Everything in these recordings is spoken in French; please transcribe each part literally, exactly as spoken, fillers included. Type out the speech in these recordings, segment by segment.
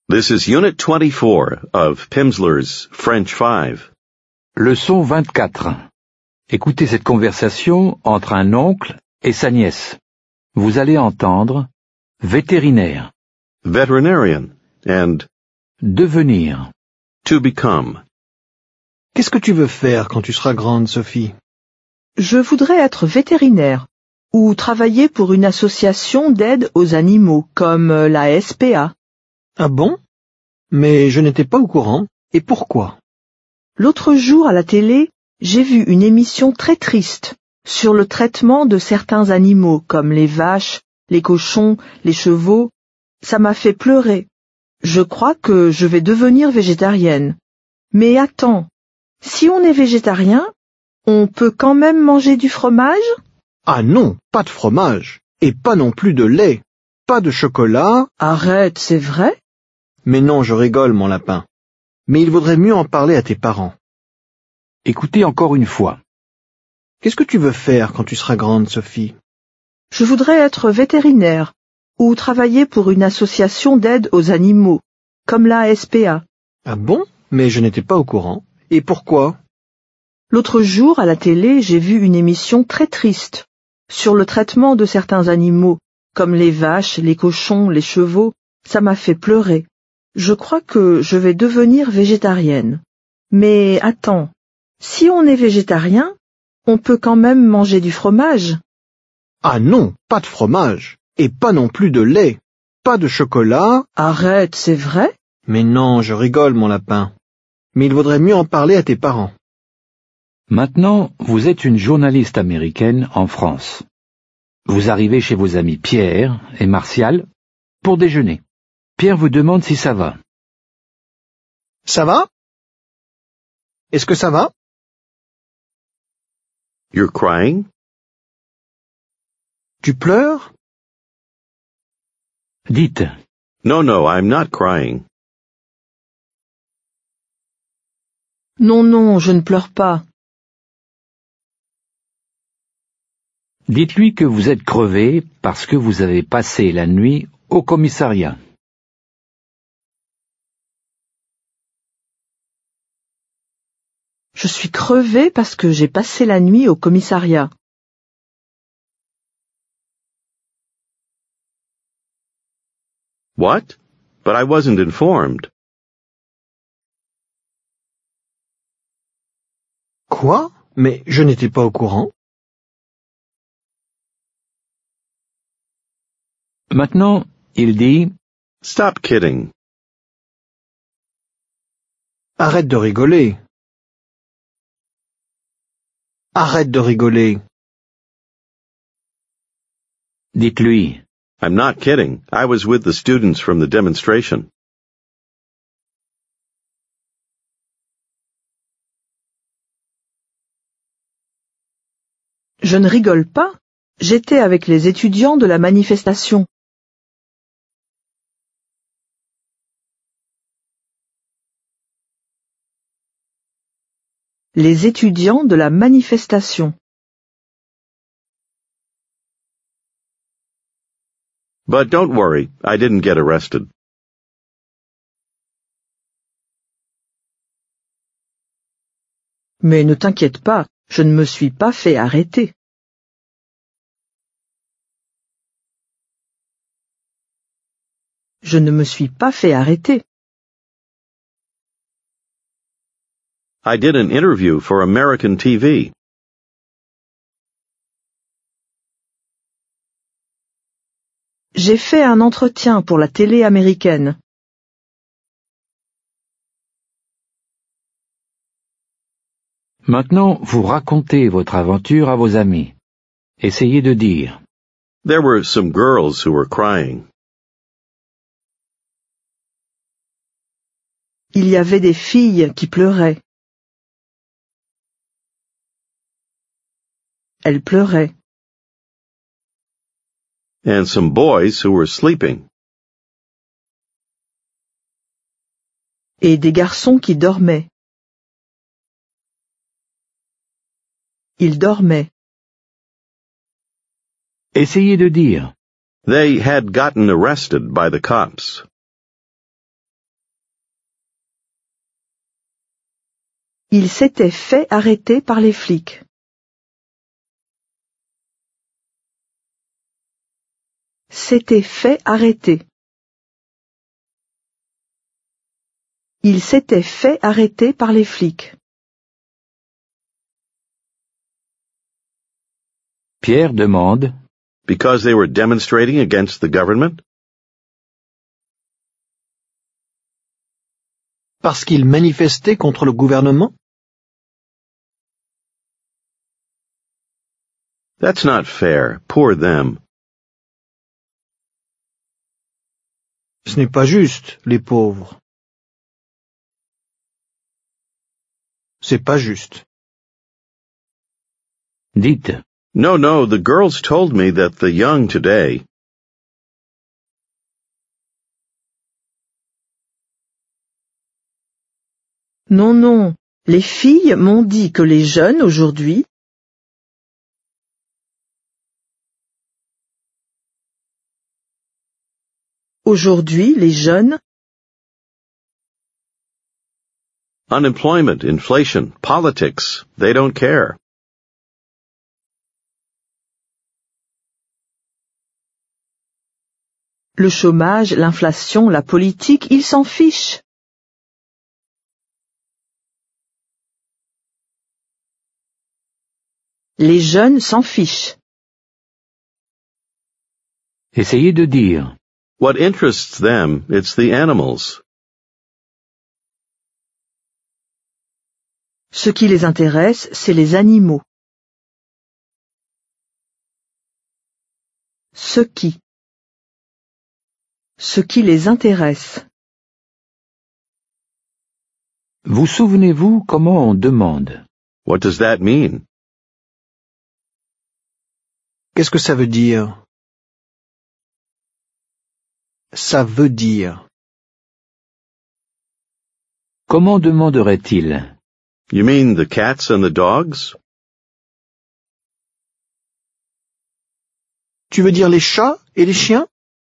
This is Unit twenty-four of Pimsleur's French five. Leçon vingt-quatre. Écoutez cette conversation entre un oncle et sa nièce. Vous allez entendre vétérinaire, Veterinarian and devenir, to become. Qu'est-ce que tu veux faire quand tu seras grande, Sophie? Je voudrais être vétérinaire ou travailler pour une association d'aide aux animaux comme la S P A. Ah bon? Mais je n'étais pas au courant. Et pourquoi? L'autre jour à la télé, j'ai vu une émission très triste sur le traitement de certains animaux comme les vaches, les cochons, les chevaux. Ça m'a fait pleurer. Je crois que je vais devenir végétarienne. Mais attends, si on est végétarien, on peut quand même manger du fromage? Ah non, pas de fromage. Et pas non plus de lait. Pas de chocolat. Arrête, c'est vrai? Mais non, je rigole, mon lapin. Mais il vaudrait mieux en parler à tes parents. écoutez encore une fois. Qu'est-ce que tu veux faire quand tu seras grande, Sophie? Je voudrais être vétérinaire ou travailler pour une association d'aide aux animaux comme la S P A. Ah bon? Mais je n'étais pas au courant. Et pourquoi? L'autre jour à la télé, j'ai vu une émission très triste sur le traitement de certains animaux comme les vaches, les cochons, les chevaux. Ça m'a fait pleurer. Je crois que je vais devenir végétarienne. Mais attends, si on est végétarien, on peut quand même manger du fromage? Ah non, pas de fromage. Et pas non plus de lait. Pas de chocolat. Arrête, c'est vrai? Mais non, je rigole, mon lapin. Mais il vaudrait mieux en parler à tes parents. Maintenant, vous êtes une journaliste américaine en France. Vous arrivez chez vos amis Pierre et Martial pour déjeuner. Pierre vous demande si ça va. Ça va? Est-ce que ça va? You're crying? Tu pleures? Dites, No, no, I'm not crying. Non, non, je ne pleure pas. dites-lui que vous êtes crevé parce que vous avez passé la nuit au commissariat. Je suis crevée parce que j'ai passé la nuit au commissariat. What? But I wasn't informed. Quoi? Mais je n'étais pas au courant. Maintenant, il dit Stop kidding. Arrête de rigoler. Arrête de rigoler. dites-lui, I'm not kidding. I was with the students from the demonstration. Je ne rigole pas. J'étais avec les étudiants de la manifestation. Les étudiants de la manifestation. But don't worry, I didn't get arrested. Mais ne t'inquiète pas, je ne me suis pas fait arrêter. Je ne me suis pas fait arrêter. I did an interview for American T V. J'ai fait un entretien pour la télé américaine. maintenant vous racontez votre aventure à vos amis. Essayez de dire, There were some girls who were crying. Il y avait des filles qui pleuraient. Elles pleuraient. And some boys who were sleeping. Et des garçons qui dormaient. Ils dormaient. essayez de dire. They had gotten arrested by the cops. Il s'était fait arrêter par les flics. S'était fait arrêter. Il s'était fait arrêter par les flics. Pierre demande. Because they were demonstrating against the government? Parce qu'ils manifestaient contre le gouvernement? That's not fair. Poor them. Ce n'est pas juste, les pauvres. C'est pas juste. Dites. No, no, the girls told me that the young today. Non, non, les filles m'ont dit que les jeunes aujourd'hui Aujourd'hui, les jeunes Unemployment, inflation, politics, they don't care. Le chômage, l'inflation, la politique, ils s'en fichent. Les jeunes s'en fichent. Essayez de dire. What interests them, it's the animals. Ce qui les intéresse, c'est les animaux. Ce qui. Ce qui les intéresse. Vous souvenez-vous comment on demande? What does that mean? Qu'est-ce que ça veut dire? Ça veut dire. Comment demanderait-il? You mean the cats and the dogs? Tu veux dire les chats et les chiens?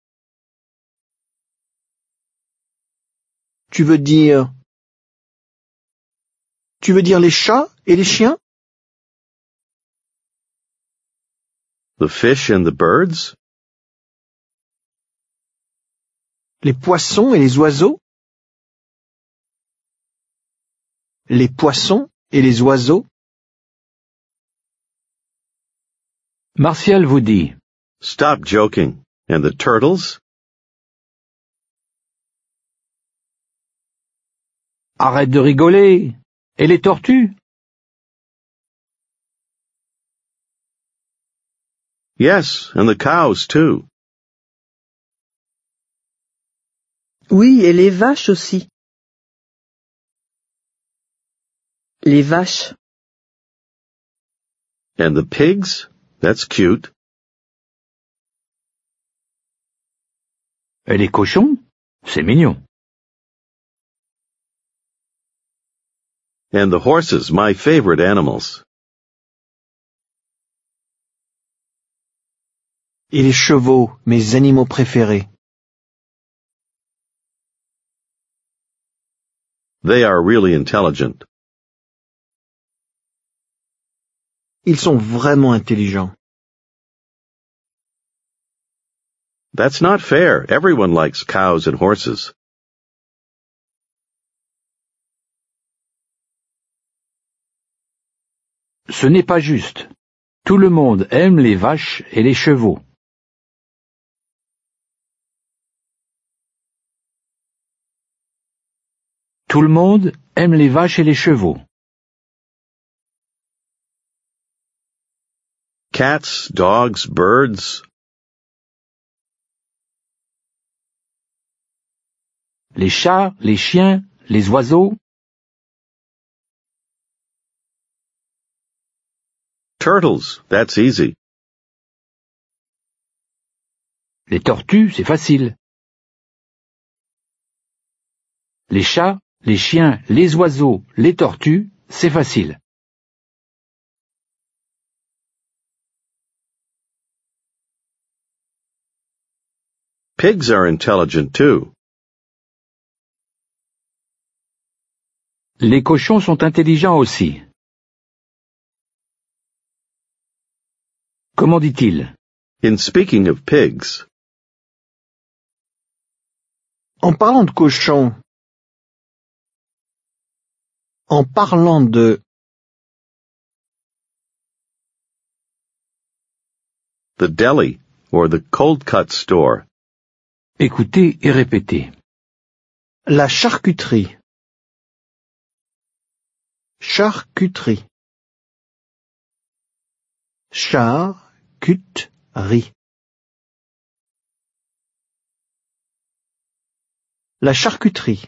Tu veux dire... Tu veux dire les chats et les chiens? The fish and the birds? Les poissons et les oiseaux? Les poissons et les oiseaux? Martial vous dit. Stop joking. And the turtles? Arrête de rigoler. Et les tortues? Yes, and the cows too. Oui, et les vaches aussi. Les vaches. And the pigs? That's cute. Et les cochons? C'est mignon. And the horses, my favorite animals. Et les chevaux, mes animaux préférés. They are really intelligent. Ils sont vraiment intelligents. That's not fair. Everyone likes cows and horses. Ce n'est pas juste. Tout le monde aime les vaches et les chevaux. Tout le monde aime les vaches et les chevaux. Cats, dogs, birds. Les chats, les chiens, les oiseaux. Turtles, that's easy. Les tortues, c'est facile. Les chats, les chiens, les oiseaux, les tortues, c'est facile. Pigs are intelligent too. Les cochons sont intelligents aussi. Comment dit-il? In speaking of pigs, En parlant de cochon. En parlant de... the deli, or the cold cut store. Écoutez et répétez. La charcuterie. Charcuterie. Charcuterie. La charcuterie.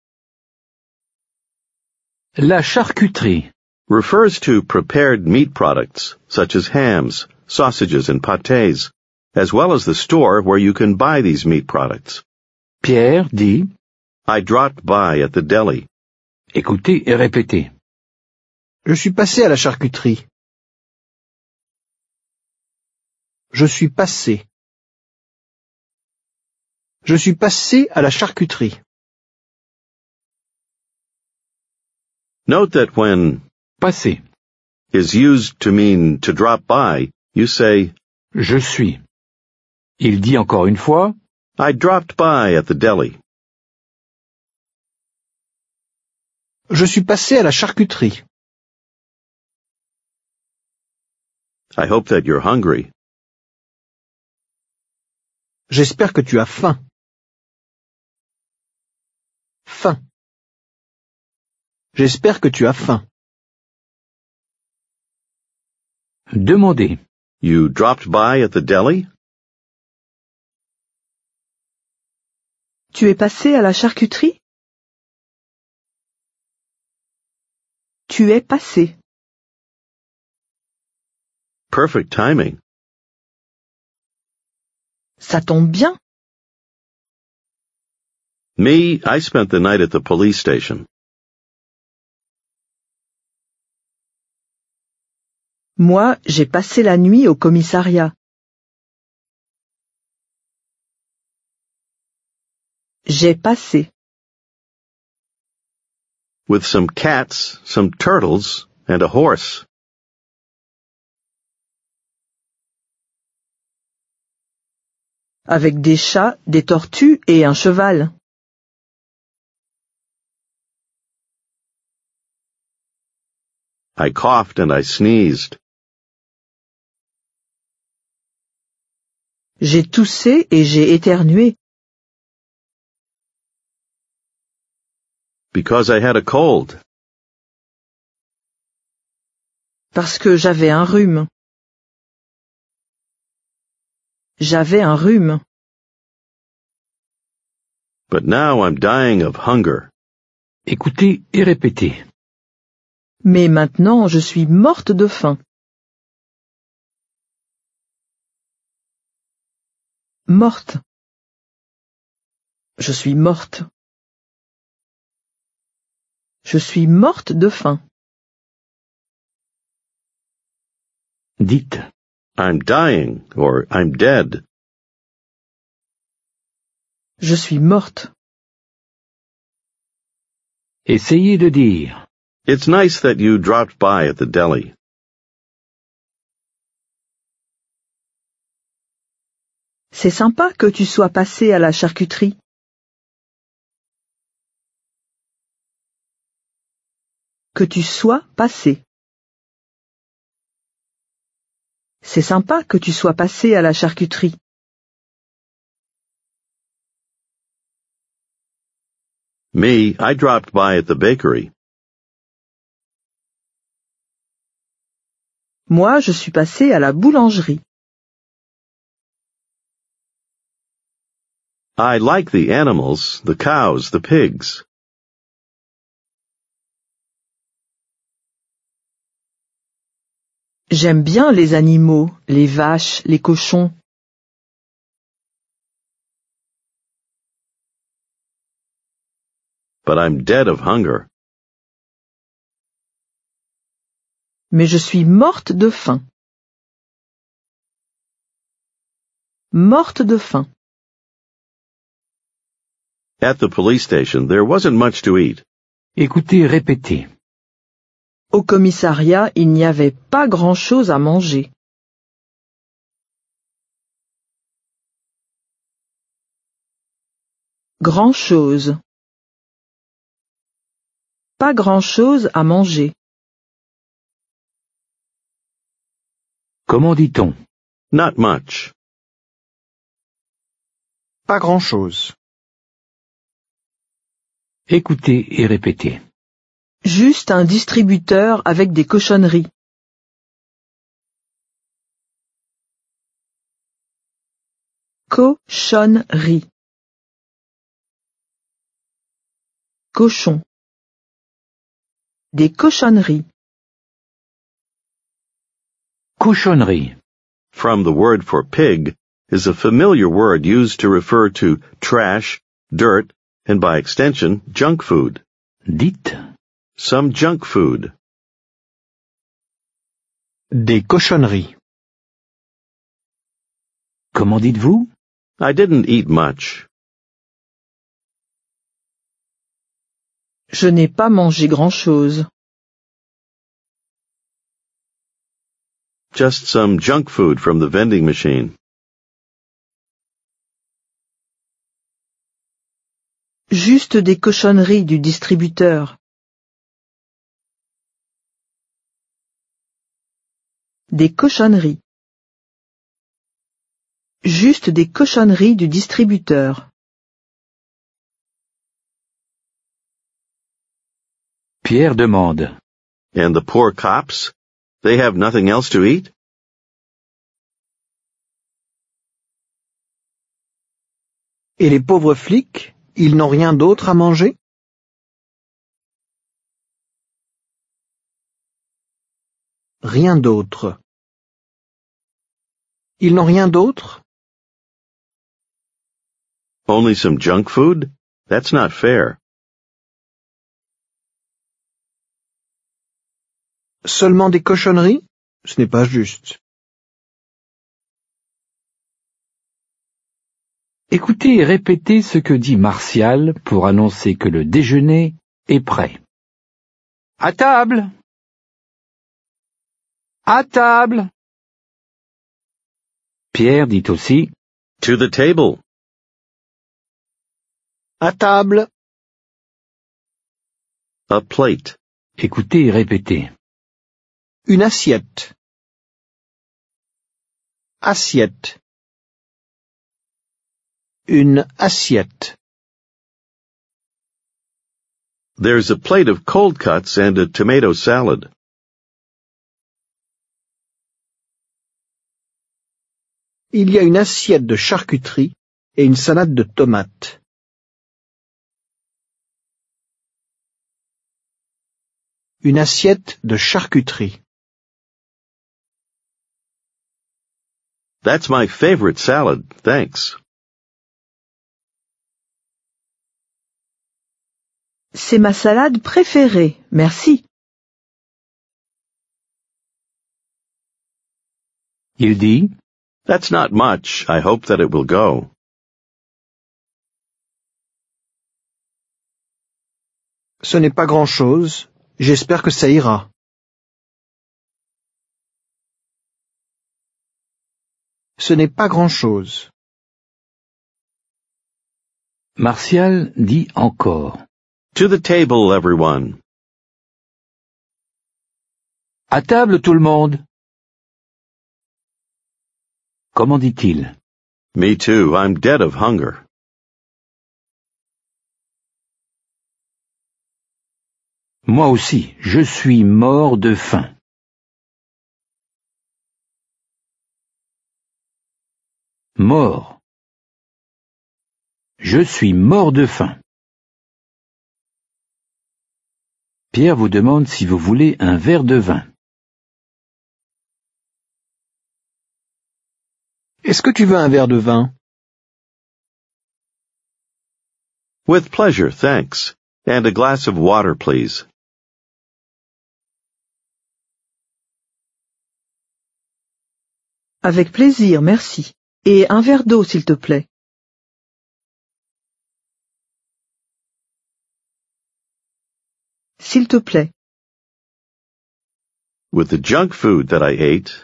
La charcuterie. Refers to prepared meat products, such as hams, sausages, and pâtés, as well as the store where you can buy these meat products. Pierre dit. I dropped by at the deli. Écoutez et répétez. Je suis passé à la charcuterie. Je suis passé. Je suis passé à la charcuterie. Note that when Passé. is used to mean to drop by, you say, Je suis. Il dit encore une fois. I dropped by at the deli. Je suis passé à la charcuterie. I hope that you're hungry. J'espère que tu as faim. Faim. J'espère que tu as faim. Demandez. You dropped by at the deli? Tu es passé à la charcuterie? Tu es passé. Perfect timing. Ça tombe bien. Me, I spent the night at the police station. Moi, j'ai passé la nuit au commissariat. J'ai passé. With some cats, some turtles, and a horse. Avec des chats, des tortues et un cheval. I coughed and I sneezed. J'ai toussé et j'ai éternué. Because I had a cold. Parce que j'avais un rhume. J'avais un rhume. But now I'm dying of hunger. Écoutez et répétez. Mais maintenant, je suis morte de faim. Morte. Je suis morte. Je suis morte de faim. Dites. I'm dying, or I'm dead. Je suis morte. Essayez de dire. It's nice that you dropped by at the deli. C'est sympa que tu sois passé à la charcuterie. Que tu sois passé. C'est sympa que tu sois passé à la charcuterie. Me, I dropped by at the bakery. Moi, je suis passé à la boulangerie. I like the animals, the cows, the pigs. J'aime bien les animaux, les vaches, les cochons. But I'm dead of hunger. Mais je suis morte de faim. Morte de faim. At the police station, there wasn't much to eat. Écoutez, répétez. Au commissariat, il n'y avait pas grand-chose à manger. Grand-chose. Pas grand-chose à manger. Comment dit-on? Not much. Pas grand-chose. Écoutez et répétez. Juste un distributeur avec des cochonneries. Cochonnerie. Cochon. Des cochonneries. Cochonnerie. From the word for pig is a familiar word used to refer to trash, dirt, and by extension, junk food. Dites. Some junk food. Des cochonneries. Comment dites-vous? I didn't eat much. Je n'ai pas mangé grand-chose. Just some junk food from the vending machine. Juste des cochonneries du distributeur. Des cochonneries. Juste des cochonneries du distributeur. Pierre demande. And the poor cops? They have nothing else to eat? Et les pauvres flics, ils n'ont rien d'autre à manger? Rien d'autre. Ils n'ont rien d'autre? Only some junk food? That's not fair. Seulement des cochonneries? Ce n'est pas juste. Écoutez et répétez ce que dit Martial pour annoncer que le déjeuner est prêt. À table! À table! Pierre dit aussi. To the table. À table. A plate. Écoutez et répétez. Une assiette. Assiette. Une assiette. There's a plate of cold cuts and a tomato salad. Il y a une assiette de charcuterie et une salade de tomates. Une assiette de charcuterie. That's my favorite salad, thanks. C'est ma salade préférée, merci. Il dit. That's not much. I hope that it will go. Ce n'est pas grand-chose. J'espère que ça ira. Ce n'est pas grand-chose. Martial dit encore. To the table, everyone. À table tout le monde. Comment dit-il? Me too. I'm dead of hunger. Moi aussi, je suis mort de faim. Mort. Je suis mort de faim. Pierre vous demande si vous voulez un verre de vin. Est-ce que tu veux un verre de vin? With pleasure, thanks. And a glass of water, please. Avec plaisir, merci. Et un verre d'eau, s'il te plaît. s'il te plaît. With the junk food that I ate,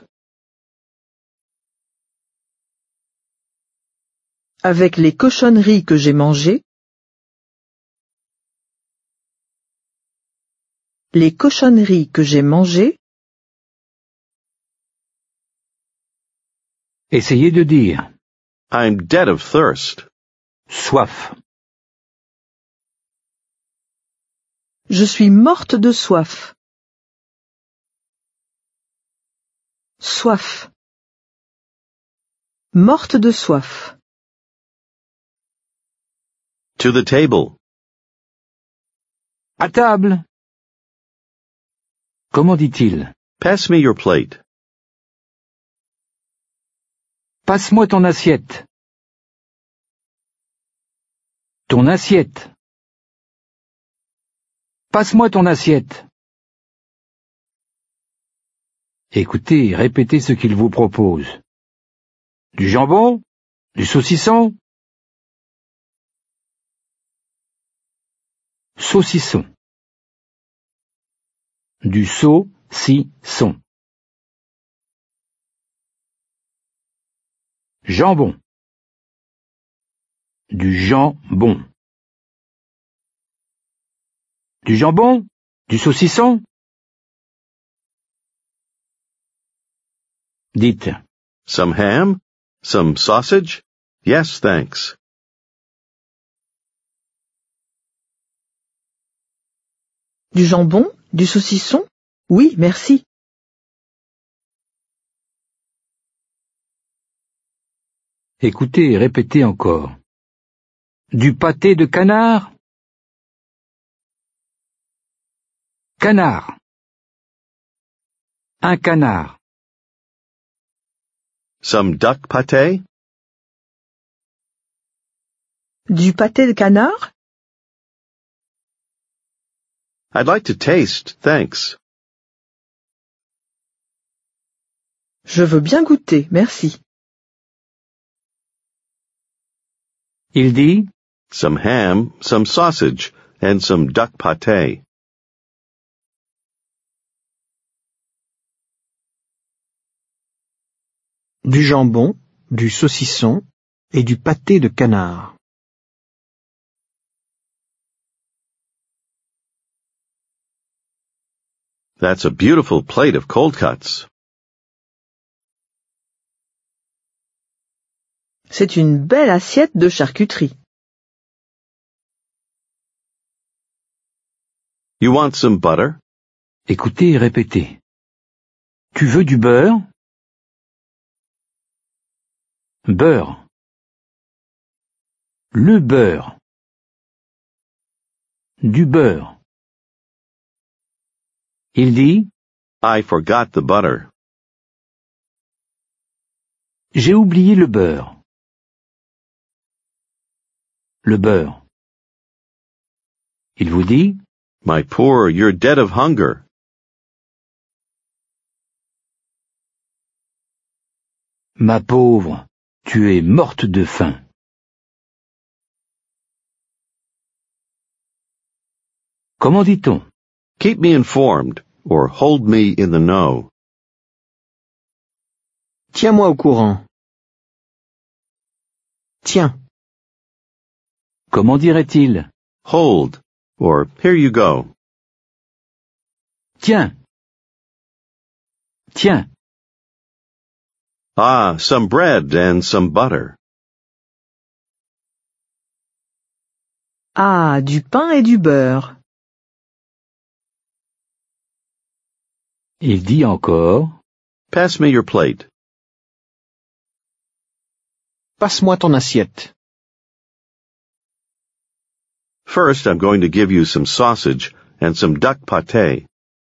Avec les cochonneries que j'ai mangées. Les cochonneries que j'ai mangées. Essayez de dire I'm dead of thirst. soif. Je suis morte de soif. Soif. Morte de soif. To the table. À table. Comment dit-il? Pass me your plate. Passe-moi ton assiette. Ton assiette. Passe-moi ton assiette. Écoutez et répétez ce qu'il vous propose. Du jambon? Du saucisson? Saucisson. Du saucisson. Jambon. Du jambon. Du jambon? Du saucisson? Dites. Some ham? Some sausage? Yes, thanks. Du jambon? Du saucisson? Oui, merci. Écoutez et répétez encore. Du pâté de canard? Canard. Un canard. Some duck pâté? Du pâté de canard? I'd like to taste, thanks. Je veux bien goûter, merci. Il dit Some ham, some sausage, and some duck pâté. Du jambon, du saucisson et du pâté de canard. That's a beautiful plate of cold cuts. C'est une belle assiette de charcuterie. You want some butter? Écoutez et répétez. Tu veux du beurre? Beurre. Le beurre. Du beurre. Il dit I forgot the butter. J'ai oublié le beurre. Le beurre. Il vous dit My poor, you're dead of hunger. Ma pauvre, tu es morte de faim. Comment dit-on? Keep me informed, or hold me in the know. Tiens-moi au courant. Tiens. Comment dirait-il? Hold, or here you go. Tiens. Tiens. Ah, some bread and some butter. Ah, du pain et du beurre. Il dit encore Pass me your plate. Passe-moi ton assiette. First, I'm going to give you some sausage and some duck pâté.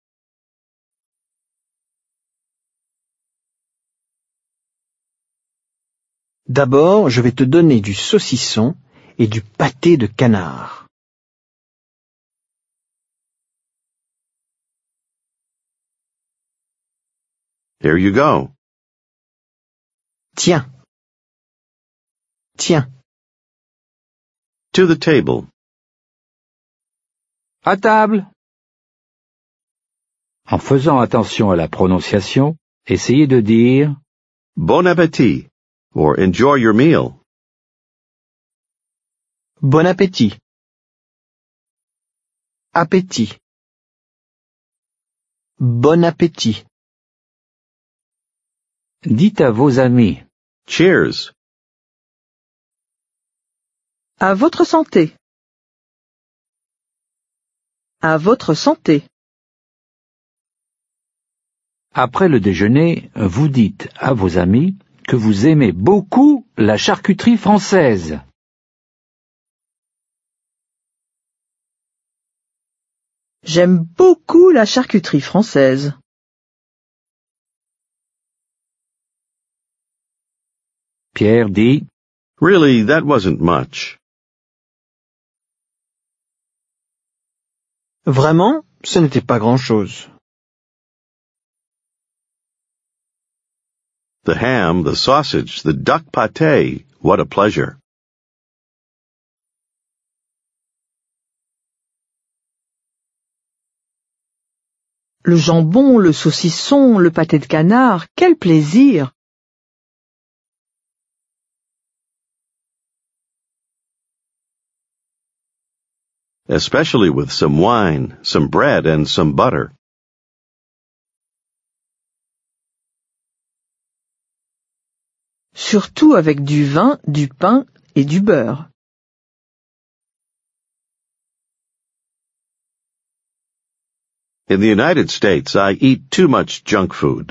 D'abord, je vais te donner du saucisson et du pâté de canard. Here you go. Tiens. Tiens. To the table. à table. En faisant attention à la prononciation, essayez de dire Bon appétit, or enjoy your meal. Bon appétit. Appétit. Bon appétit. dites à vos amis. Cheers. À votre santé. À votre santé. Après le déjeuner, vous dites à vos amis que vous aimez beaucoup la charcuterie française. J'aime beaucoup la charcuterie française. Pierre dit Really, that wasn't much. Vraiment, ce n'était pas grand-chose. The ham, the sausage, the duck pâté, what a pleasure. Le jambon, le saucisson, le pâté de canard, quel plaisir! Especially with some wine, some bread, and some butter. Surtout avec du vin, du pain et du beurre. In the United States, I eat too much junk food.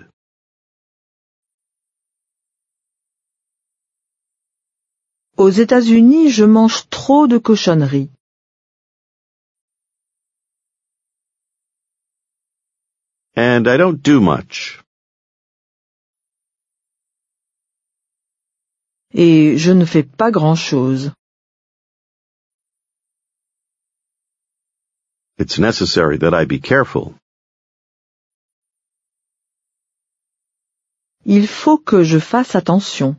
Aux États-Unis, je mange trop de cochonneries. And I don't do much. Et je ne fais pas grand-chose. It's necessary that I be careful. Il faut que je fasse attention.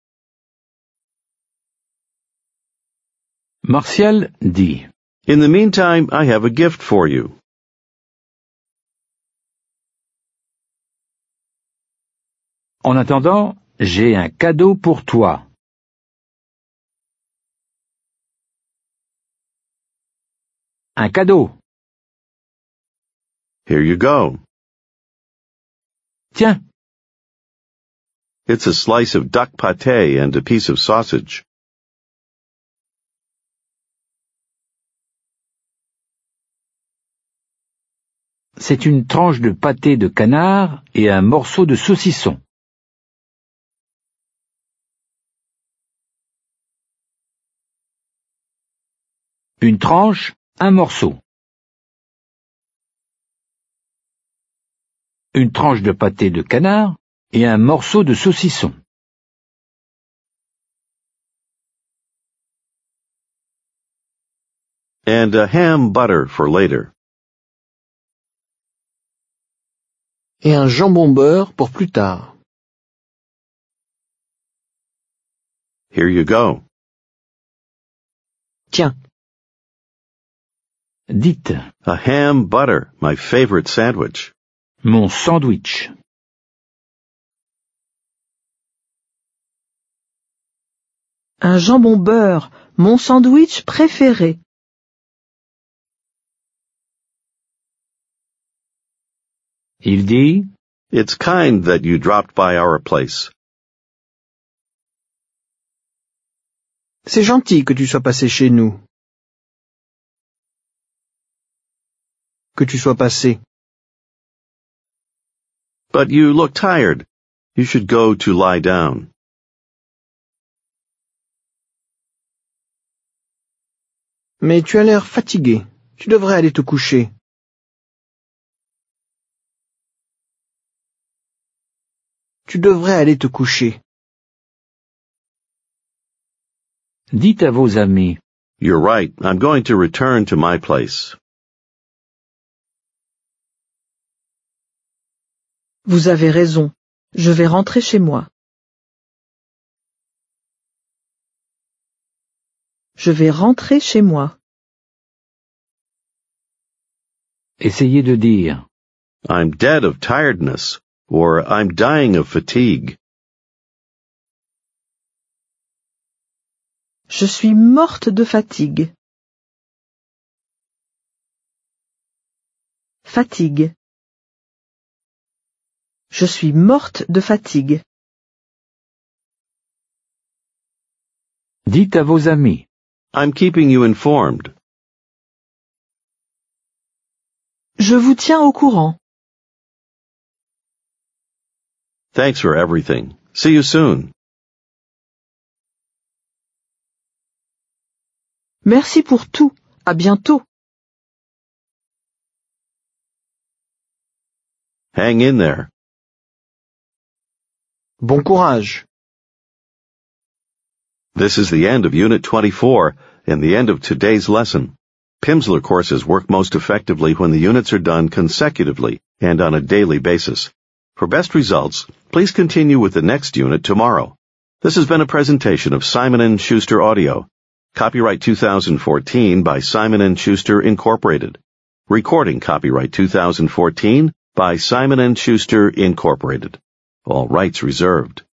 Martial dit In the meantime, I have a gift for you. En attendant, j'ai un cadeau pour toi. Un cadeau. Here you go. Tiens, It's a slice of duck pâté and a piece of sausage. c'est une tranche de pâté de canard et un morceau de saucisson. Une tranche, un morceau. Une tranche de pâté de canard et un morceau de saucisson. And a ham butter for later. Et un jambon beurre pour plus tard. Here you go. Tiens, Dites, A ham butter, my favorite sandwich. mon sandwich. Un jambon beurre, mon sandwich préféré. Il dit, It's kind that you dropped by our place. c'est gentil que tu sois passé chez nous. Que tu sois passé. But you look tired. You should go to lie down. Mais tu as l'air fatigué. Tu devrais aller te coucher. Tu devrais aller te coucher. dites à vos amis, You're right. I'm going to return to my place. Vous avez raison. Je vais rentrer chez moi. Je vais rentrer chez moi. essayez de dire, I'm dead of tiredness, or I'm dying of fatigue. Je suis morte de fatigue. Fatigue. Je suis morte de fatigue. Dites à vos amis. I'm keeping you informed. Je vous tiens au courant. Thanks for everything. See you soon. Merci pour tout. À bientôt. Hang in there. Bon courage. This is the end of Unit twenty-four and the end of today's lesson. Pimsleur courses work most effectively when the units are done consecutively and on a daily basis. For best results, please continue with the next unit tomorrow. This has been a presentation of Simon and Schuster Audio. Copyright two thousand fourteen by Simon and Schuster Incorporated. Recording copyright two thousand fourteen by Simon and Schuster Incorporated. All rights reserved.